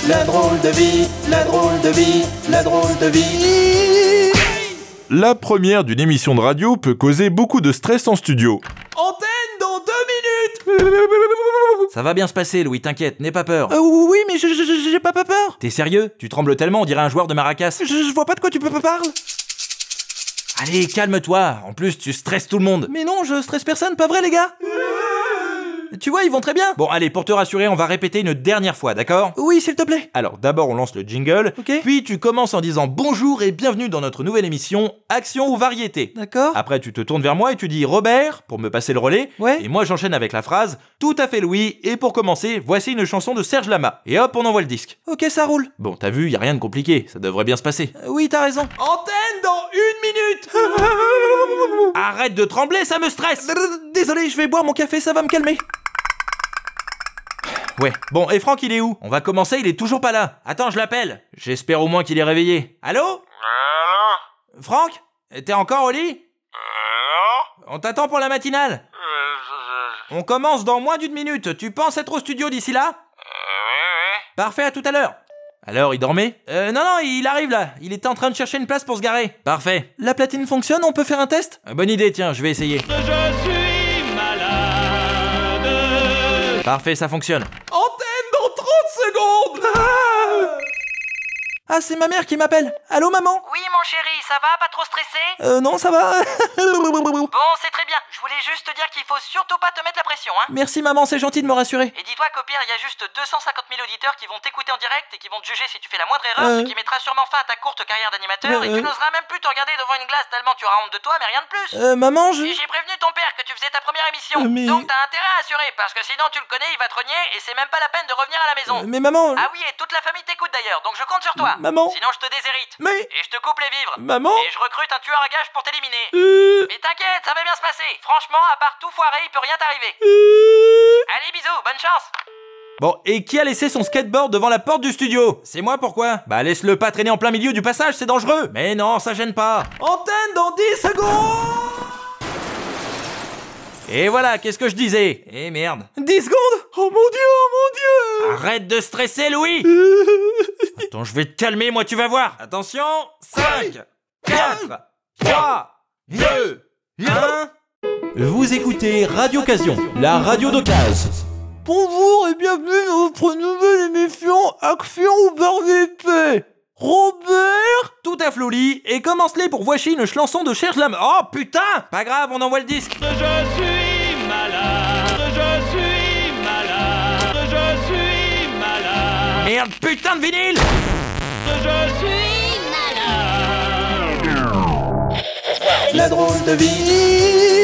la drôle de vie, la drôle de vie, la drôle de vie. La première d'une émission de radio peut causer beaucoup de stress en studio. Antenne dans 2 minutes. Ça va bien se passer, Louis, t'inquiète, n'aie pas peur. Oui, mais j'ai pas peur. T'es sérieux? Tu trembles tellement, on dirait un joueur de maracas. Je vois pas de quoi tu parles. Allez, calme-toi, en plus tu stresses tout le monde. Mais non, je stresse personne, pas vrai les gars? Tu vois, ils vont très bien. Bon, allez, pour te rassurer, on va répéter une dernière fois, d'accord? Oui, s'il te plaît. Alors, d'abord, on lance le jingle, Ok. puis tu commences en disant bonjour et bienvenue dans notre nouvelle émission Action ou Variété. D'accord. Après, tu te tournes vers moi et tu dis Robert, pour me passer le relais. Ouais. Et moi, j'enchaîne avec la phrase tout à fait Louis, et pour commencer, voici une chanson de Serge Lama. Et hop, on envoie le disque. Ok, ça roule. Bon, t'as vu, y a rien de compliqué, ça devrait bien se passer. Oui, t'as raison. Antenne dans 1 minute. Arrête de trembler, ça me stresse. Désolé, je vais boire mon café, ça va me calmer. Ouais, bon, et Franck, il est où? On va commencer, il est toujours pas là. Attends, je l'appelle. J'espère au moins qu'il est réveillé. Allô? Allô? Franck? T'es encore au lit? Non? On t'attend pour la matinale. On commence dans moins d'1 minute. Tu penses être au studio d'ici là? Oui. Parfait, à tout à l'heure. Alors, il dormait? Non, il arrive là. Il était en train de chercher une place pour se garer. Parfait. La platine fonctionne, on peut faire un test? Bonne idée, tiens, je vais essayer. Je suis malade. Parfait, ça fonctionne. Antenne dans 30 secondes. Ah, c'est ma mère qui m'appelle. Allô, maman? Oui, mon chéri, ça va? Pas trop stressé? Non, ça va. Bon, c'est très bien. Je voulais juste te dire qu'il faut surtout pas te mettre la pression, hein. Merci, maman, c'est gentil de me rassurer. Et dis-toi qu'au pire, il y a juste 250 000 auditeurs qui vont t'écouter en direct et qui vont te juger si tu fais la moindre erreur, ce qui mettra sûrement fin à ta courte carrière d'animateur, et tu n'oseras même plus te regarder devant une glace tellement tu auras honte de toi, mais rien de plus. Maman, Et j'ai prévenu ton père que tu faisais ta première émission, mais- donc t'as intérêt à assurer, parce que sinon tu le connais, il va te renier, et c'est même pas la peine de revenir à la maison. Mais maman... Ah oui, et toute la famille t'écoute d'ailleurs, donc je compte sur toi. Maman. Sinon je te déshérite. Mais... Et je te coupe les vivres. Maman. Et je recrute un tueur à gages pour t'éliminer. Mais t'inquiète, ça va bien se passer. Franchement, à part tout foirer, il peut rien t'arriver. Allez, bisous, bonne chance. Bon, et qui a laissé son skateboard devant la porte du studio? C'est moi, pourquoi? Bah, laisse-le pas traîner en plein milieu du passage, c'est dangereux. Mais non, ça gêne pas. Antenne dans 10 secondes. Et voilà, qu'est-ce que je disais? Eh merde. 10 secondes. Oh mon dieu. Arrête de stresser, Louis. Attends, je vais te calmer, moi, tu vas voir. Attention, 5, 4, 3, 2, 1... Vous écoutez Radio Occasion, la radio d'occasion. Bonjour et bienvenue dans votre nouvelle émission Action ou Variété. Robert. Tout à floli, et commence-les pour voici une chanson de Serge Lama. Oh putain. Pas grave, on envoie le disque. Je suis malade. Je suis malade. Je suis malade. Merde, putain de vinyle. Je suis malade. La drôle de vie.